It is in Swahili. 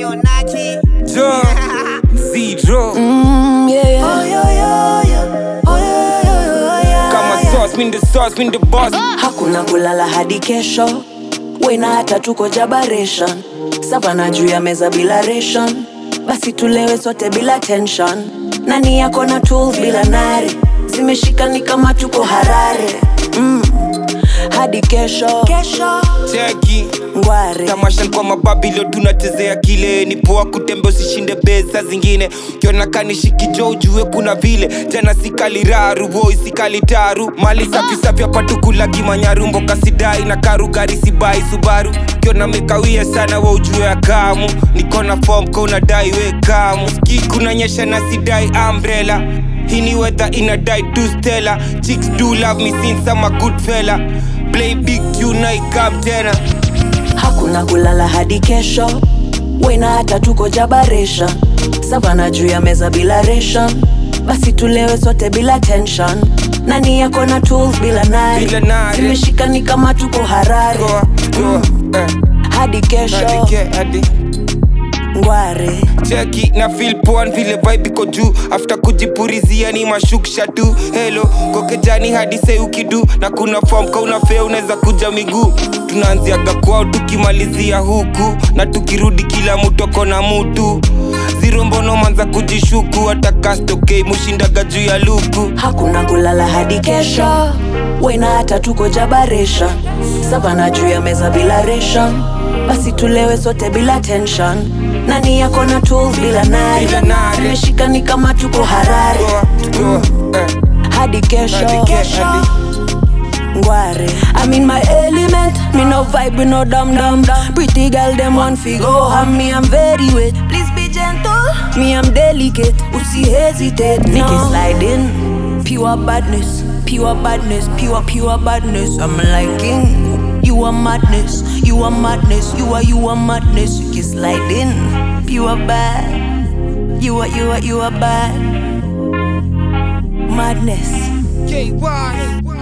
Yo, Naki. Joe, Zero. Kama sauce, mean the sauce, mean the boss. Hakuna kulala hadi kesho, wena hata tuko jabaration. Savana juu ya meza bila ration, basi tulewe sote bila tension. Nani yako na tools bila nare, zimeshika ni kama tuko Harare. Hadi kesho Cheki ngware tamasha kwa mababilo tunachezea kile ni poa kutembe usishinde beza zingine kiona kanishiki jo ujue kuna vile jana sikali raru boy sikali taru mali safi safi hapa tukula kimanyarumbo kasidai na karugari sibai Subaru kiona mekawia sana wa ujue ya kamu nikona form kwa unadai we kamu ski kuna nyesha na sidai umbrella hini weather inadai tu Stella chicks do love me since I'm a good fella play big tune na ikam tena. Hakuna kulala hadi kesho, wena hata tuko jabaration. Savana juu ya meza bila ration, basi tulewe sote bila tension. Nani yako na tools bila nari, zimeshika ni kama tuko Harare. Hadi kesho ngware Cheki na feel poan vile vibe iko juu after kujipurizia ni mashukisha tu hello kokejani hadi say ukidu na kuna form ka unafea unaweza kuja miguu tunaanziaga kwao tukimalizia huku na tukirudi kila mtu akona mutu Zero mbono manza kujishuku hata kastokei mushindaga juu ya luku. Hakuna kulala hadi kesho, wena hata tuko jabaration. Savana juu ya meza bila ration, basi tulewe sote bila tension. Nani yako na tools bila nari, zimeshika ni kama tuko Harare. Hadi kesho ngware I'm in my element, me no vibe, no dum-dum. Pretty girl, them one figure me I'm very wet. Please be gentle, me I'm delicate. Usi hesitate, Nikki slide in. Pure badness, pure badness, pure badness. I'm liking you are madness, you are madness, you are madness. You can slide in, pure bad. You are bad. Madness. KY